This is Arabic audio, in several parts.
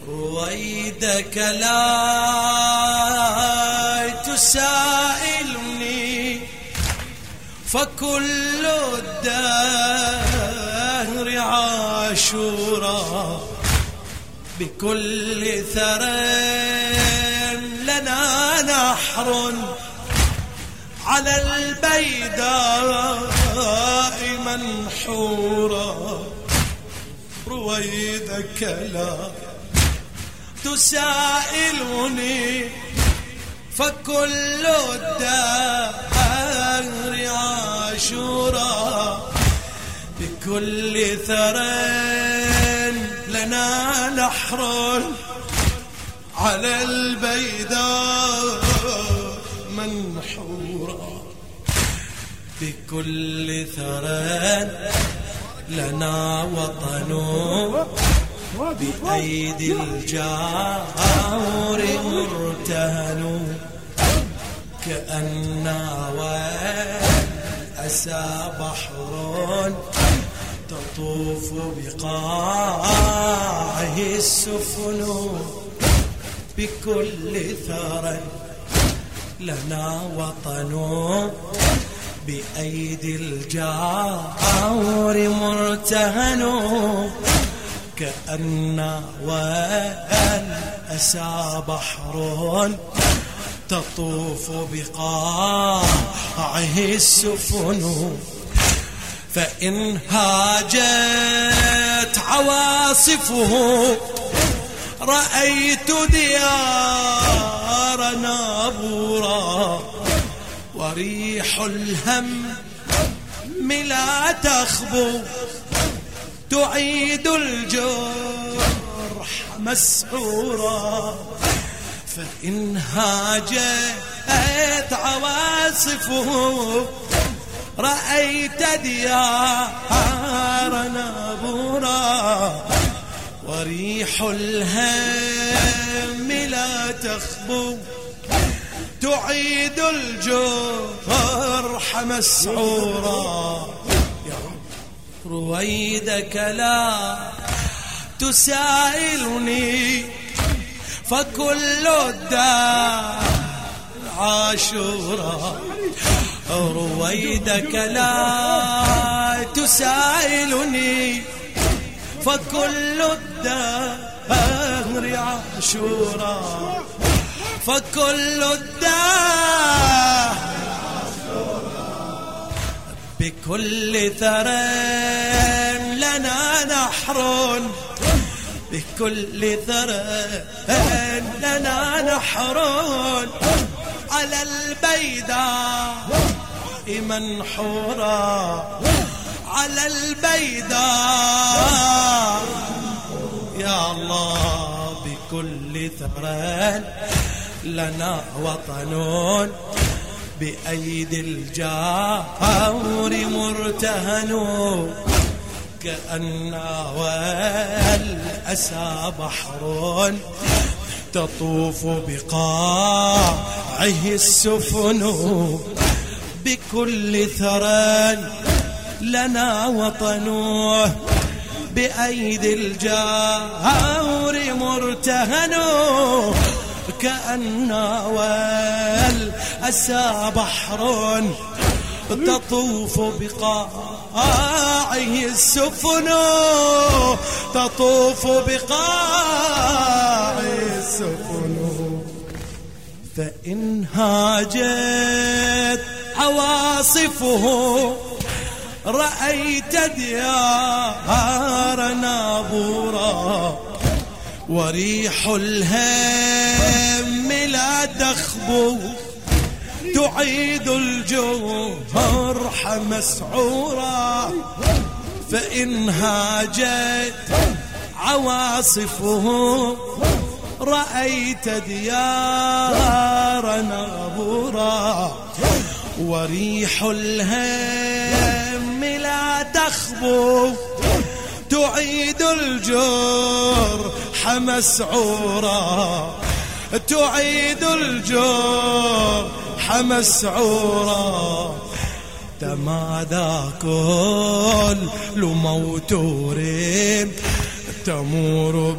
رويدك لا تسائلني فكل الدهر عاشورا بكل ثرى لنا نحر على البيداء منحورا رويدك لا تسائلني فكل الدهر عاشورا بكل ثرى لنا نحر على البيداء منحورا بكل ثرى لنا وطن بأيدي الجار مرتهن كأننا والأسى بحر تطوف بقاعه السفن بكل ثرى لنا وطن بأيدي الجار مرتهن كأن والأسى بحر تطوف بقاعه السفن فإن هاجت عواصفه رأيت ديارنا بورا وريح الهم لا تخبو تعيد الجرح مسحورا فإن هاجت عواصفه رأيت ديارنا بورا وريح الهم لا تخبو تعيد الجرح مسحورا رويدك لا تسائلني فكل الدار عاشورا رويدك لا تسائلني فكل الدهر عاشورا فكل الدهر بكل ثرى لنا نحر بكل ثرى لنا نحر على البيداء منحورا على البيداء يا الله بكل ثرى لنا وطن بأيدي الجار مرتهن كأن والأسى بحر تطوف بقاعه السفن بكل ثرى لنا وطن بأيدي الجار مرتهن كأن والأسى بحر تطوف بقاعه السفن تطوف بقاعه السفن فإن هاجت عواصفه رأيت ديارنا بورا وريح الهم لا تخبو تعيد الجرح مسعورا فإن هاجت عواصفه رأيت ديارنا بورا وريح الهم لا تخبو تعيد الجرح مسعورا تعيد الجرح مسعورا تمادى كل موتور تمور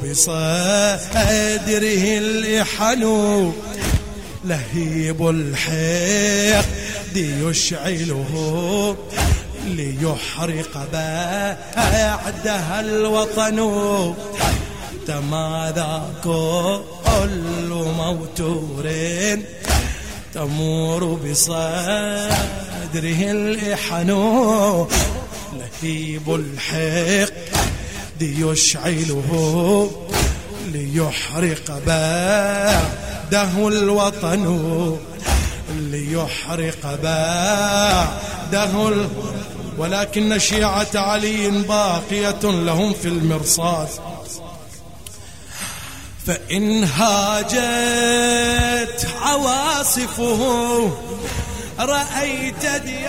بصدره الإحن لهيب الحقد يشعله ليحرق بعدها الوطن ماذا كل موتور تمور بصدره الإحن لهيب الحقد يشعله ليحرق بعده الوطن ليحرق بعده ولكن شيعة علي باقية لهم في المرصاد فإن هاجت عواصفه رأيت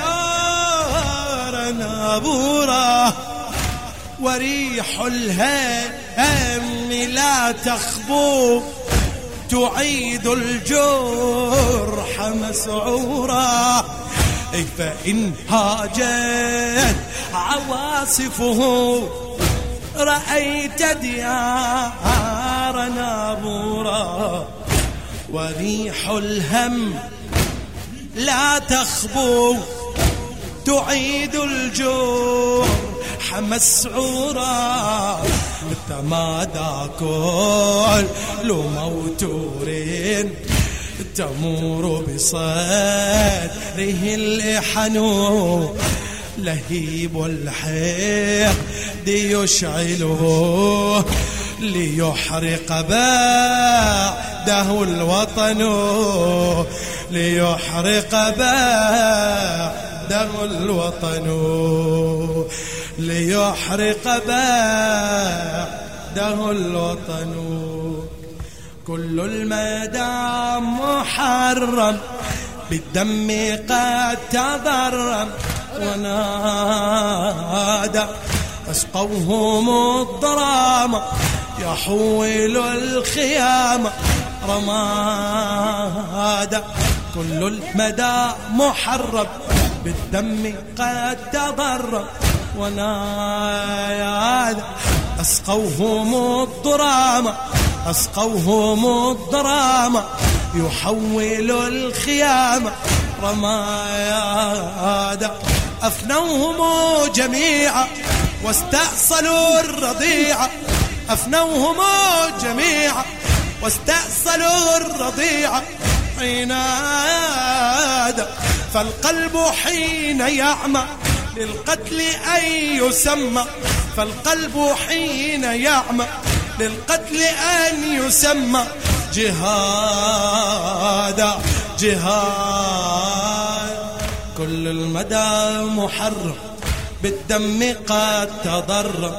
ديار نابورة وريح الهم لا تخبو تعيد الجرح مسعورا فإن هاجت عواصفه رأيت ديار نابورا وريح الهم لا تخبو تعيد الجرح مسعورا تمادى كل موتور تمور بصدره الإحن لهيب الحقد يشعله ليحرق بعده الوطن ليحرق بعده الوطن ليحرق بعده الوطن كل المدى محرم بالدم قد تضرم ونادى أسقوهم الضرام يحول الخيام رمادا كل المدى محرم بالدم قد تضرم ونادى أسقوهم الضرام أسقوهم الضرام يحول الخيام رمادا أفنوهم جميعا واستأصلوا الرضيعة أفنوهم جميعا واستأصلوا الرضيعة عنادا فالقلب حين يعمى للقتل أن يسمى فالقلب حين يعمى للقتل أن يسمى جهادا جهاد كل المدى محرم بالدم قد تضرم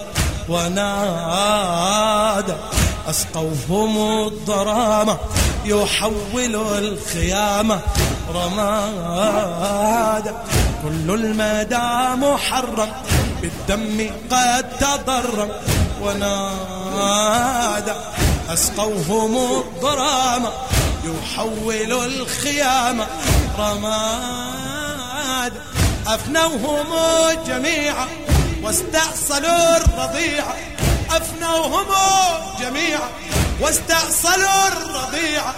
ونادى أسقوهم الضرامة يحول الخيامة رمادا كل المدى محرم بالدم قد تضرم ونادى أسقوهم الضرامة يحول الخيامة رماد أفنوهم جميعا واستأصلوا الرضيعة أفنوهم جميعا واستأصلوا الرضيعة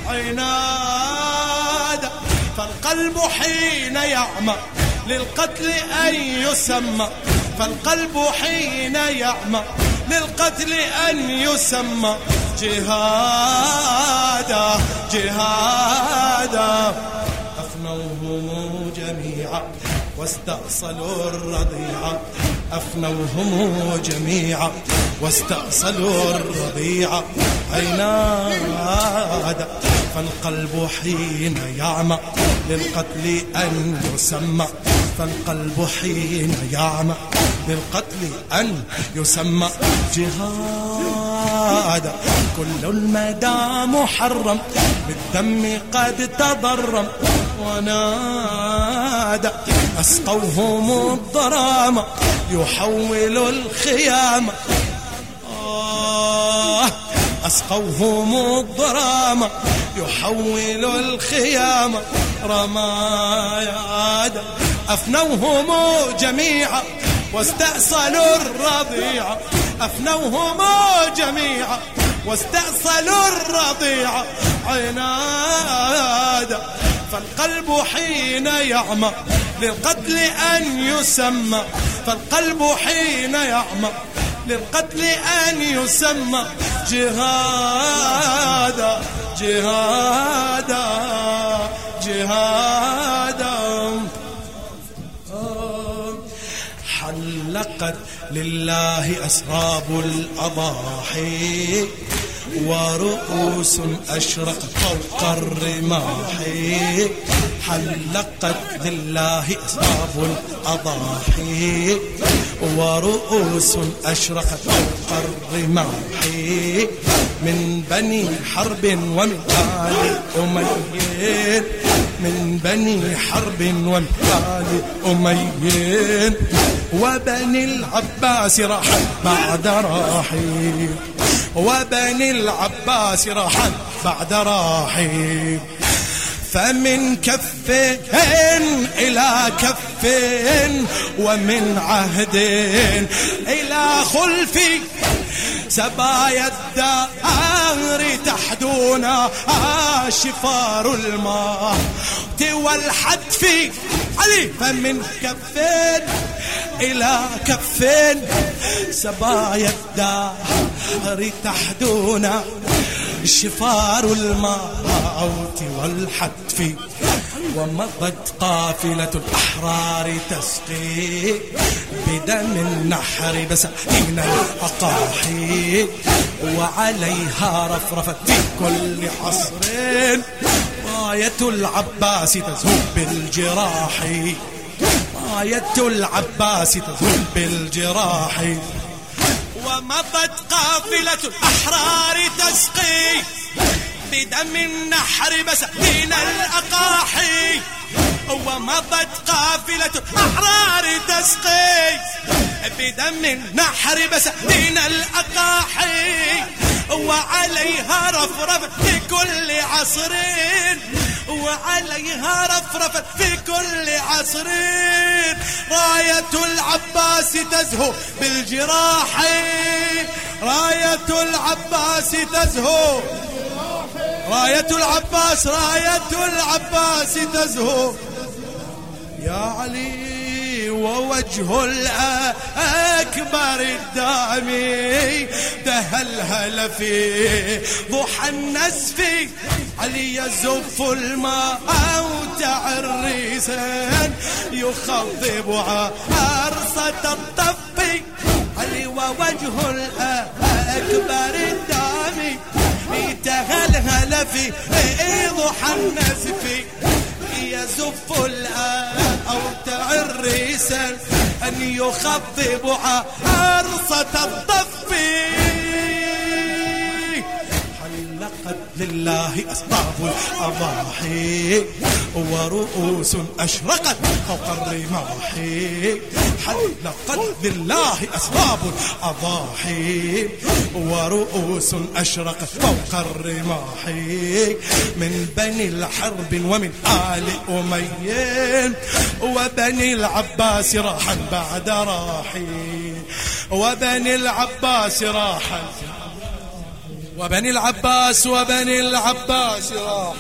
عنادا فالقلب حين يعمى للقتل أن يسمى فالقلب حين يعمى للقتل أن يسمى جهادا جهادا أفنوهم جميعا واستأصلوا الرضيعة أفنوهم جميعا واستأصلوا الرضيعة عنادا فالقلب حين يعمى للقتل أن يسمى فالقلب حين يعمى للقتل أن يسمى جهادا كل المدى محرم بالدم قد تضرم ونادى أسقوهم الضرامة يحول الخيامة أسقوهم الضرامة يحول الخيامة رمايادا أفنوهم جميعا واستأصلوا الرضيع أفنوهم جميعا واستأصلوا الرضيع عنادا فالقلب حين يعمى للقتل أن يسمى فالقلب حين يعمى للقتل أن يسمى جهادا جهادا جهادا حلقت لله أسراب الأضاحي ورؤوس أشرقت فوق الرماح حلقت لله أسراب الأضاحي ورؤوس أشرقت فوق الرماح من بني حرب ومن آل أمية من بني حرب ومن آل أمية وبني العباس راحا بعد راحي وبني العباس راحا بعد راحي فمن كفين إلى كفين ومن عهدين إلى خلفي سبايا الدهر تحدونا شفار الماء والحتف علي فمن كفين إلى كفين سبايا الدهر تحدونا شفار الموت والحتف ومضت قافلة الأحرار تسقي بدم النحر بساتين الأقاحي وعليها رفرفت في كل عصر راية العباس تزهو بالجراح راية العباس تزهو بالجراح ومضت قافلة الأحرار تسقي بدم النحر بساتين الأقاحي ومضت قافلة الأحرار تسقي بدم النحر بساتين الأقاحي وعليها رفرفت في كل عصر وعليها رفرفت في كل عصر راية العباس تزهو بالجراح راية العباس تزهو راية العباس راية العباس تزهو يا علي ووجه الأكبر الدامي تهلهل في ضحى النزف علي يزف الماء تعريسا يخضب عرصة الطف علي ووجه الأكبر الدامي تهلهل في ضحى النزف يزف أو تعريسا أن يخضب عرصة الضف حلقت لله أسباب الأضاحي ورؤوس أشرقت فوق الرماح حلقت لله أسباب الأضاحي ورؤوس أشرقت فوق الرماح من بني الحرب ومن آل أمية وبني العباس راحا بعد راحي وبني العباس راحا وبني العباس راحا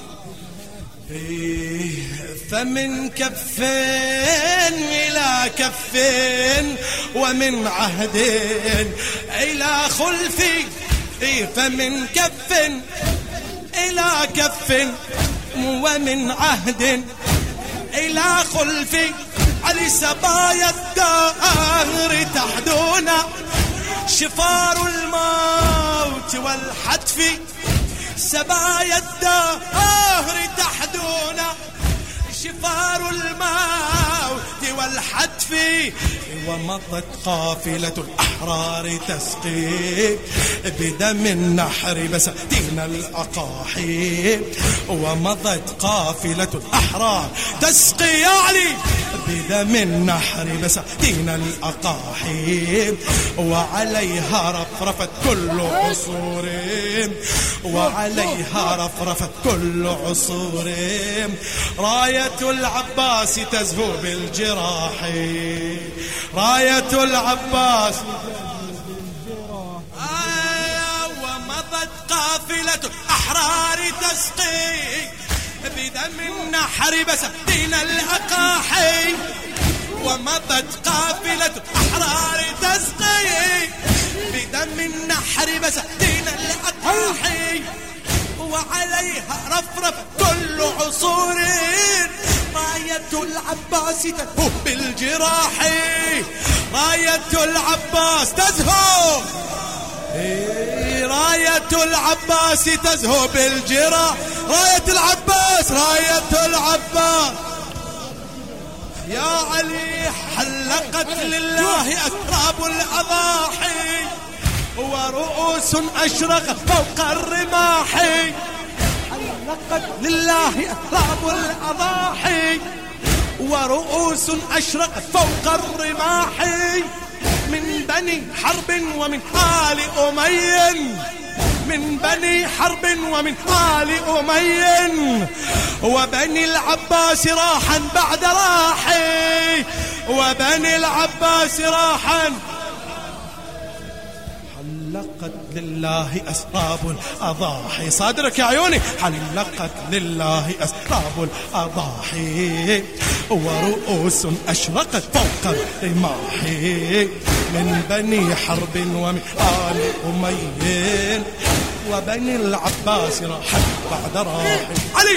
فمن كفين إلى كفين ومن عهدين إلى خلفي فمن كف إلى كف ومن عهد إلى خلفي علي سبايا الدهر تحدونا شفار الموت والحتف سبايا الدهر تحدونا شفار الموت والحتف ومضت قافلة الأحرار تسقي بدم النحر بساتين الأقاحي ومضت قافلة الأحرار تسقي يعني بدم النحر بساتين الأقاحي وعليها رفرفت كل عصور وعليها رفرفت كل عصور، راية العباس تزهو بالجراح، راية العباس ومضت قافلة أحرار تسقي بدم النحر بساتين الأقاحي، ومضت قافلة أحرار تسقي بدم النحر بساتين الأقاحي، وعليها رفرف كل عصور، راية العباس تزهو بالجراح، راية العباس تزهو، راية العباس تزهو بالجراح، راية العباس، راية العباس يا علي حلقت لله أكراب الأضاحي، ورؤوس أشرقت فوق الرماح، حلقت لله أكراب الأضاحي، ورؤوس أشرقت فوق الرماح، من بني حرب ومن آل أمي، من بني حرب ومن آل أمي، وبني العباس راحا بعد راحي، وبني العباس راحا، حلقت لله أسراب الأضاحي، صادرك يا عيوني، حلقت لله أسراب الأضاحي، ورؤوس أشرقت فوق الرماح، من بني حرب ومن آل أمي، وبني العباس راحا بعد راحي. علي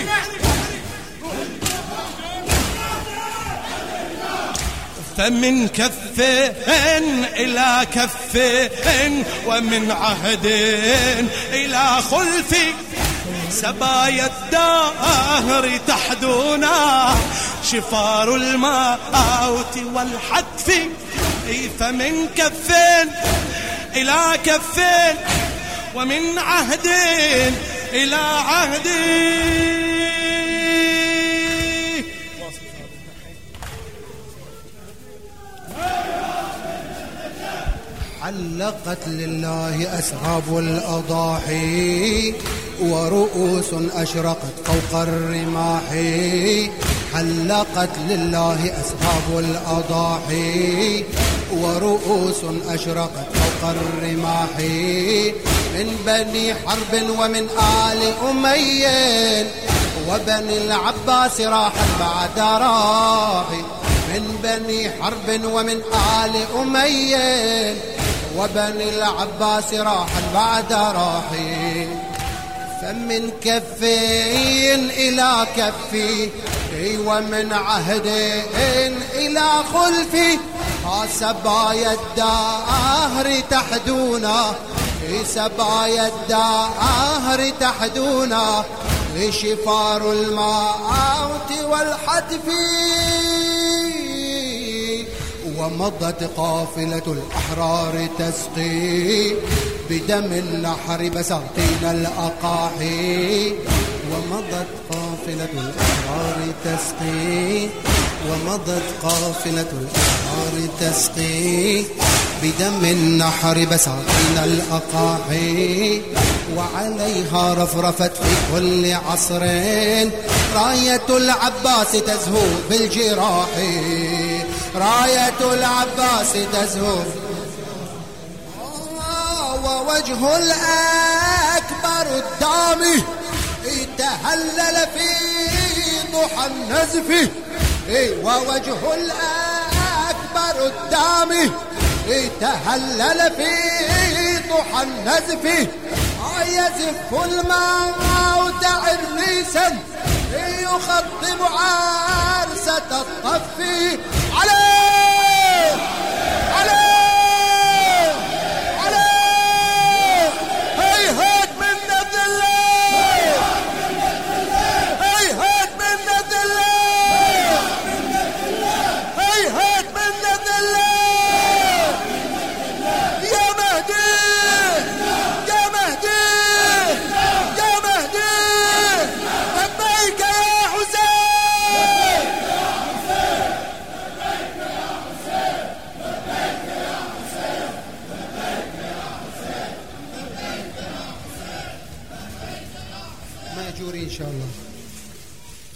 فمن كفين إلى كفين، ومن عهدين إلى خلف، سبايا الدهر تحدونا، شفار الموت والحتف، فمن كفين إلى كفين، ومن عهدين إلى عهدين. علقت لله أسراب الأضاحي، ورؤوس أشرقت فوق الرماح، حلقت لله أسراب الأضاحي، ورؤوس أشرقت فوق الرماح، من بني حرب ومن آل أمي، وبني العباس راحا بعد راحي، من بني حرب ومن آل أمي، وبني العباس راحا بعد راحي، فمن كفين إلى كفي، ومن عهدين إلى خلفي، سبايا الدهر تحدونا، سبايا الدهر تحدونا، شفار الموت والحتف، ومضت قافلة الأحرار تسقي بدم النحر بساتين الأقاحي، ومضت قافلة الأحرار تسقي، ومضت قافلة الأحرار تسقي بدم النحر بساتين الأقاحي، وعليها رفرفت في كل عصر، راية العباس تزهو بالجراح، راية العباس تزهو، ووجه الأكبر الدامي تهلل في ضحى النزف، ووجه الأكبر الدامي تهلل في ضحى النزف، يزف الموت عريسا يخضب عرسة الطف، عليه عليه عليه، هيهات من نبذ الله، هيهات من نبذ الله، هيهات من نبذ الله، يا مهدي يا مهدي يا مهدي، لبيك يا حسين، شاء الله.